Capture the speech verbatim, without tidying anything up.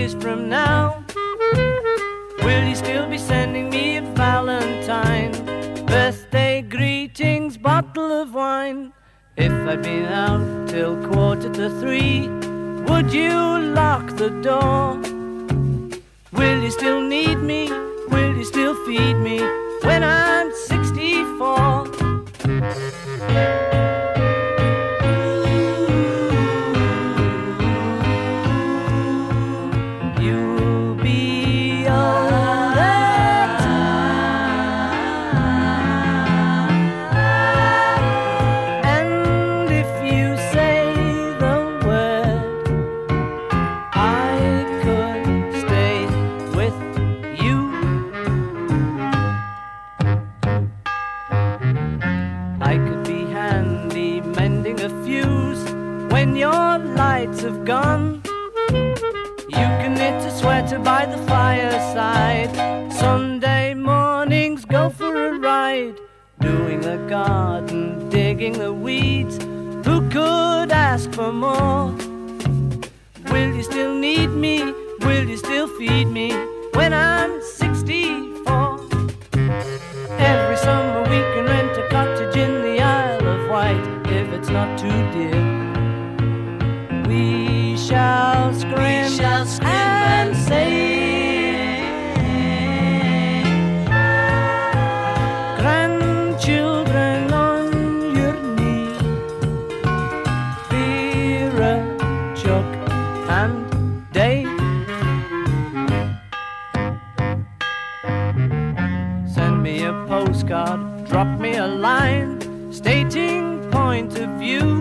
years from now, will you still be sending me a valentine, birthday greetings, bottle of wine? If I'd been out till quarter to three, would you lock the door? Will you still need me? Will you still feed me when I'm sixty-four? You'll be all that time, and if you say the word, I could stay with you. I could be handy mending a fuse when your lights have gone. You can knit a sweater by the fireside, Sunday mornings go for a ride, doing the garden, digging the weeds. Who could ask for more? Will you still need me? Will you still feed me when I'm sixty-four? Every summer we can rent a cottage in the Isle of Wight, if it's not too dear. We shall scream, we shall scream and say, grandchildren on your knee, Vera, Chuck and Dave. Send me a postcard, drop me a line, stating point of view.